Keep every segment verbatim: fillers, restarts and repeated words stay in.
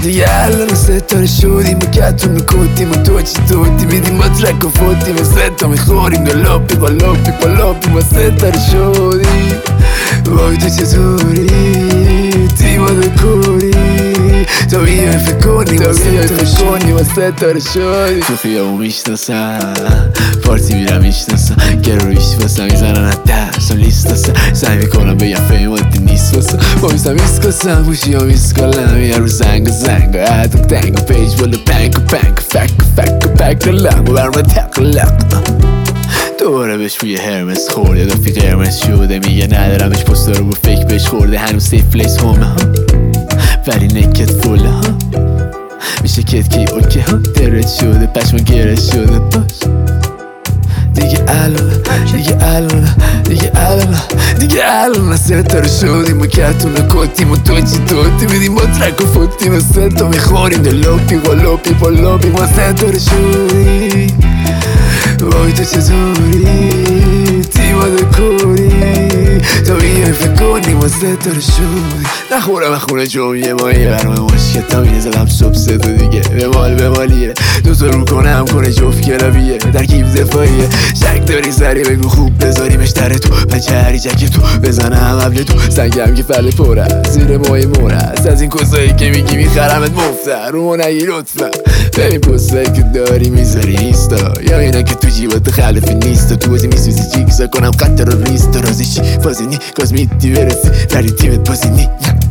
دیگه الان ستاره شدیم و کتون میکوتیم و تو چی توتی میدیم با ترک و فوتیم و ستا میخوریم دو لاپی با لاپی با لاپی ما ستاره شدیم. وای تو چطوری تیما دکوری تا بیایم فکر کنیم تا بیایم فکر کنیم و ستاره شدیم. تو خیابون میشناسم پارتی میرم میشناسم گرویش واسم میزنن از درسم لیستاسم سعی میکنم بگم فیماتی نیست واسم با میسم میسکاسم گوشی ها میسکالم یه رو زنگ و زنگ و عدم تنگ و پیج بالا پنگ و پنگ و فک و فک و پک و لنگ و برمه تق و لق دوباره بهش روی هرمس خورده دافی قرمز شده میگه ندارمش پستا رو با فکر بهش خورده هنوز سیف پلیس همه ها ولی نکت فوله ها میشه کت کی اوکی ها درد شده پشمان گرد شده باش دیگه الان دیگه الان دیگه الان دیگه الان ستاره شدیم و کتون و کتیم و تو چی توتی میدیم با ترک و فوتیم و ستا میخوریم دو لاپی با لاپی با لاپی ما ستاره شدیم. وای تو چطوری تیما دکوری تا بیایم فکر کنیم و ستاره شدیم. نخورم اخونه جمعیه مایه برمه مشکت تا مینه زدم صبح سه تو دیگه به مال به مالیه دوتا رو کنم کنه جفت کلابیه ترکیب دفاعیه شک داری سری بگو خوب بذاریمش در تو پنچه جک تو بزنم قبل تو سنگم که فله پره زیر مای مورست از این کسایی که میگی میخرمت مفته رو ما نگی لطفا ببین پستایی که داری میذاری نیستا یا اینا که تو جیبات خلفی نیستا تو بازی میسوزی جیکسا کنم قطر رو ریستا رازی چی بازی نی کاز میدی برسی ولی تیمت بازی نی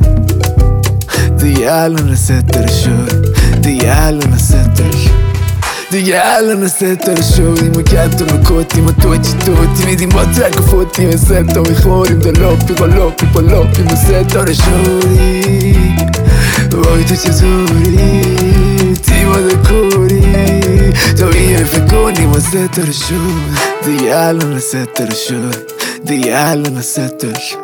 دیگه الان ستاره شد دیگه الان ستاره شد دیگه الان ستاره شدیم و کتون و کتیم و تو چی توتی میدیم با ترک و فوتیم و ستا میخوریم دو لاپی با لاپی با لاپی ما ستاره شدیم. وای تو چطوری تیما دکوری تا بیایم فکر کنیم و ستاره شد دیگه الان ستاره شد دیگه الان ستاره شد.